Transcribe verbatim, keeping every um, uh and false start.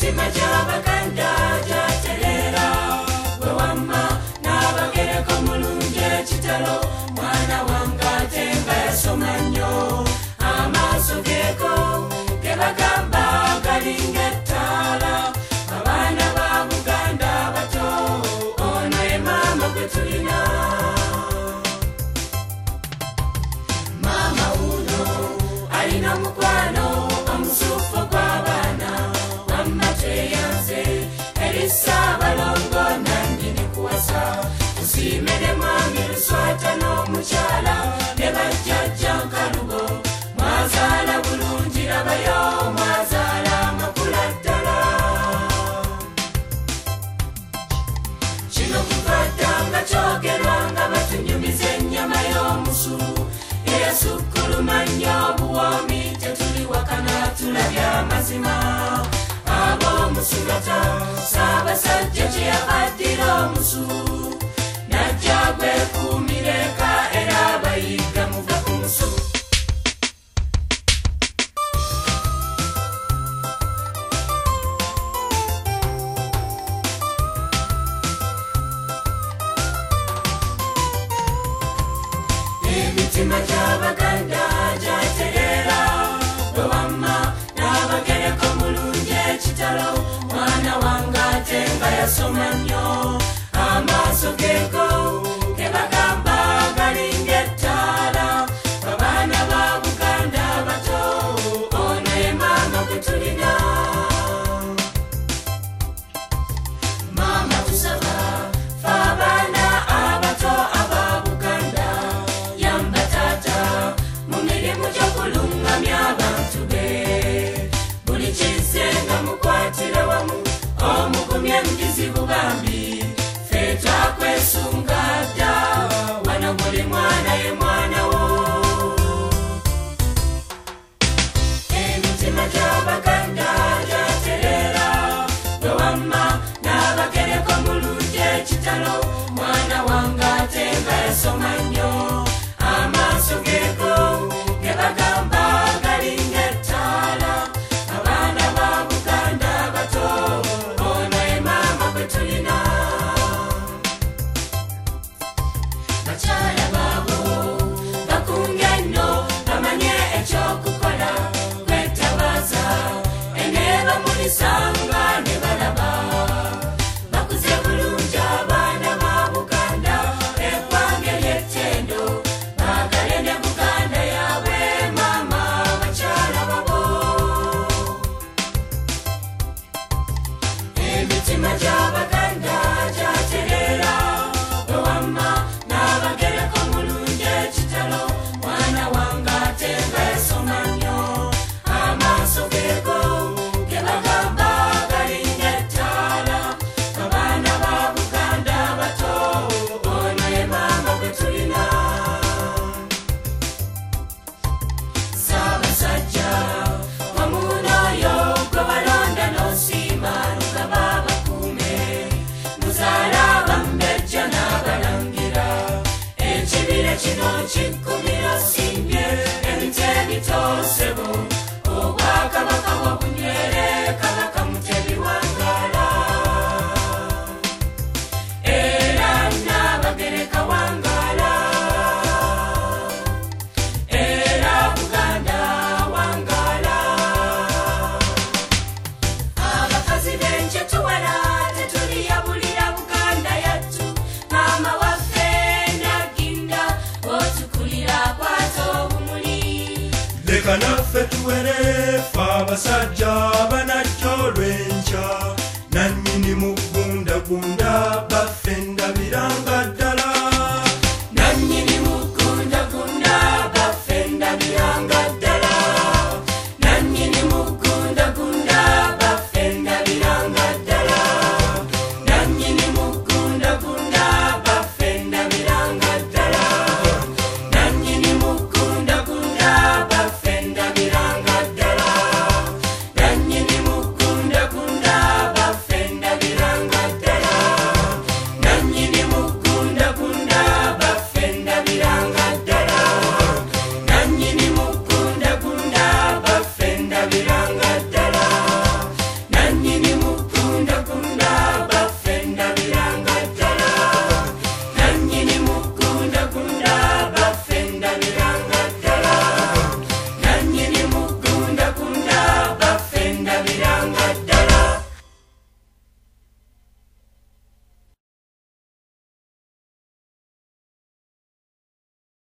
emitima gy'abaganda gyaterera bwe wamma n'abagereko mulungi ekitalo mwana wange ate nga yasoma nnyo amaaso geeko ge bagamba galinga ettaala abaana ba Buganda bato ono ye maama gwe tulina maama wuno alina mukwano omusufu gw'abaana wamma tweyanze eri Ssaabalongo nannyini kuwasa tusiime ne mwami Luswata n'omukyala ne bajjajja Nkalubo mwazaala bulungi labayo mwazaala amakula ddala kino kufaddanga kyogerwa nga batunyumiza ennyama y'omusu eyasukkuluma nnyo obuwoomi tetuliwakana tulabye amazima ab'omusulata Ssaabasajja kye yabaddira omusu najja gwekuumira eka era abayiga muva ku musu emitima gy'abaganda gyaterera bwe wamma n'abagereko mulungi ekitalo mwana wange ate nga yasoma nnyo amaaso geeko ge bagamba galinga ettaala abaana ba Buganda bato ono ye maama gwe tulina maama tusaba fe abaana abato aba Buganda yamba taata mu mirimu gy'okulungamya abantu be buli kizze nga mukwatire wamu omugumye mugizibu bambi ffe twakwesunga dda wano buli mwana ye mwana wo emitima gy'abaganda gyaterera bwe wamma n'abagereko mulungi ekitalo mwana wange ate nga yasoma nnyo amaaso geeko ge bagamba galinga ettaala abaana ba Buganda bato ono ye maama gwe tulina bakyala baabo bakunge nno bamanye ekyokukola kwetabaaza eneeba mulisanga ne balaba bakuze bulungi abaana ba Buganda eggwanga ery'ettendo baagale ne Buganda yaabwe maama bakyala babo emitima gy'abaganda gyaterera bwe wamma n'abagereko mulungi ekitalo mwana wange ate nga yasoma nnyo amaaso geeko ge bagamba galinga ettaala abaana ba Buganda bato ono ye maama gwe tulina Ssaabasajja wamuuno oyo gwe balonda n'osiima lugaba abakuume muzaala abambejja n'abalangira ekibira kino kikkumira osimbye emiti ebitoosebo obwakabaka bw'obunywere kabaka Mutebi Wangaala era n'abagereka Wangaala era Buganda Wangaala abakazi b'enkye tuwala tetuliyabulira Buganda yattu maama waffe Nagginda otukulira akwata obumuli leka naffe tuwere ffe abasajja banajja olw'enkya